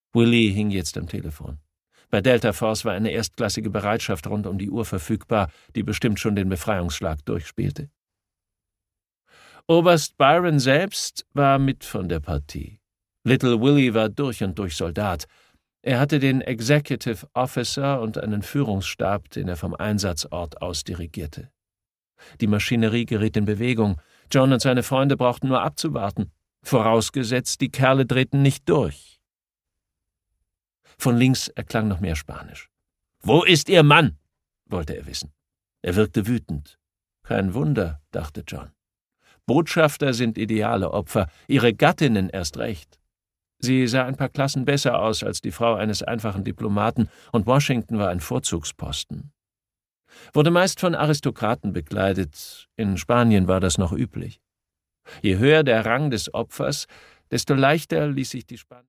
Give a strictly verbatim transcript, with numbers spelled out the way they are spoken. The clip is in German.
Willie hing jetzt am Telefon. Bei Delta Force war eine erstklassige Bereitschaft rund um die Uhr verfügbar, die bestimmt schon den Befreiungsschlag durchspielte. Oberst Byron selbst war mit von der Partie. Little Willie war durch und durch Soldat. Er hatte den Executive Officer und einen Führungsstab, den er vom Einsatzort aus dirigierte. Die Maschinerie geriet in Bewegung. John und seine Freunde brauchten nur abzuwarten. Vorausgesetzt, die Kerle drehten nicht durch. Von links erklang noch mehr Spanisch. »Wo ist Ihr Mann?« wollte er wissen. Er wirkte wütend. Kein Wunder, dachte John. Botschafter sind ideale Opfer, ihre Gattinnen erst recht. Sie sah ein paar Klassen besser aus als die Frau eines einfachen Diplomaten, und Washington war ein Vorzugsposten. Wurde meist von Aristokraten bekleidet, in Spanien war das noch üblich. Je höher der Rang des Opfers, desto leichter ließ sich die Span